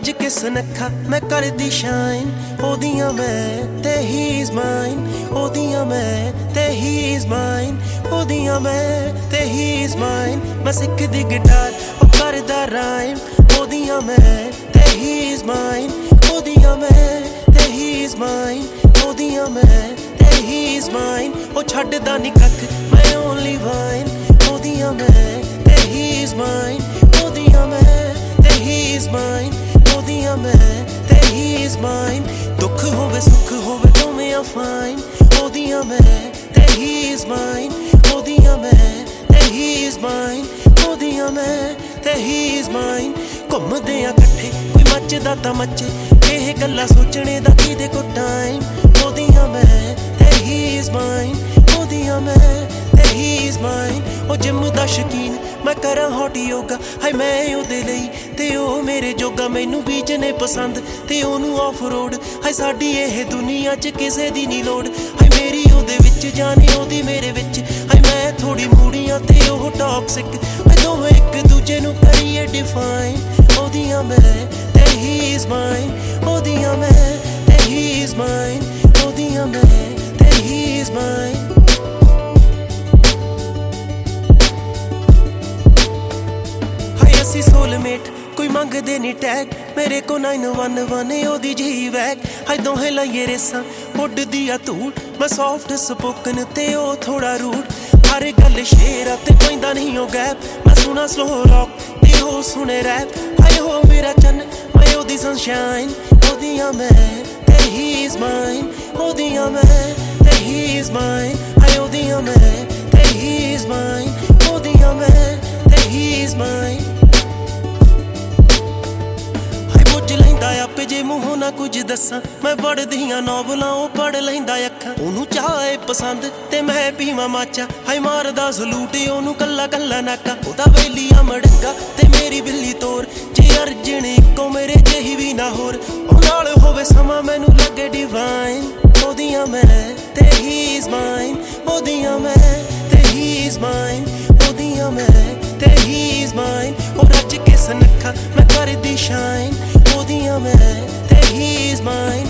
रज के सुनखा मैं कर दी शाइन ओदियां मैं ते ही इज माइन ओदियां मैं ते ही इज माइन ओदियां मैं ते ही इज माइन मैं सिख दी गिटार ओ करदा राइम ओदियां मैं ते ही इज माइन ओदियां मैं ते ही इज माइन ओदियां मैं ते ही इज माइन ओ छड्डदा नी कख मैं ओनली वाइन ओदियां मैं ते ही इज माइन ओदियां मैं ते ही इज माइन ओदियां मैं ते ही इज माइन दुख होवे सुख होवे दोवें आ फाइन ओदियां मैं ते ही इज माइन ओदियां मैं ते ही इज माइन ओदियां मैं ते ही इज माइन घुमदे आ कट्ठे कोई मचदा तां मचे ਇਹ ਗੱਲਾਂ ਸੋਚਣੇ ਦਾ ਕਿਹਦੇ ਕੋ ਟਾਈਮ ओदियां मैं ते ही इज माइन ओदियां मैं ते ही इज माइन ओ जिम दा शकीन मैं करा हॉट योगा हाय मैं ओदे लई ते ओ मेरे जोगा मैनू बीच ने पसंद ते ओनू ऑफ रोड हाय साडी ਇਹ दुनिया च किसे दी नी लोड़ हाय मेरी ओदे विच जाने ओदी मेरे विच हाय मैं थोड़ी मूड़ियां ते ओह टॉक्सिक हाय दोवें एक दूजे नू करिए डिफाइन ओदियां मैं ते ही इज माइन ओदियां मैं ते ही इज माइन ओदियां मैं ते ही इज माइन सोलमेट कोई मंगदे नी टैग मेरे को 911 ओदी जी वैग हाय दोहें लाइए रेसा उड्डदी आ धूड़ मैं सॉफ्ट स्पोकन ते ओ थोड़ा रूड हर गल शेरा ते पैंदा नहीं ओ गैप मैं सुना स्लो रॉक ते ओ सुने रैप हाय हो मेरा चन्न मैं ओदी सनशाइन ओदियां मैं ते ही इज माइन ओदियां मैं ते ही इज माइन हाय ओदियां मैं ते ही इज माइन ओदियां मैं ते ही इज माइन आपे जे मूहों ना कुछ दसा मैं पढ़दियां नॉवलां ओ पढ़ लैंदा अखां ओनू चाहे पसंद ते मैं पीवां माचा हाय मारदा सलूट ओनू कल्ला कल्ला नाका ओदा वेलिया मड़ंगा ते मेरी बिल्ली तोर जे अर्जन इक्को मेरे जेही भी ना होर ओ नाल होवे समा मैनू लगे डिवाइन ओदियां मैं ते ही इज माइन ओदियां मैं ते ही इज माइन ओदियां मैं ते ही इज माइन ओ रज के सुनखा मैं कर दी शाइन ओदियां मैं ते ही इज माइन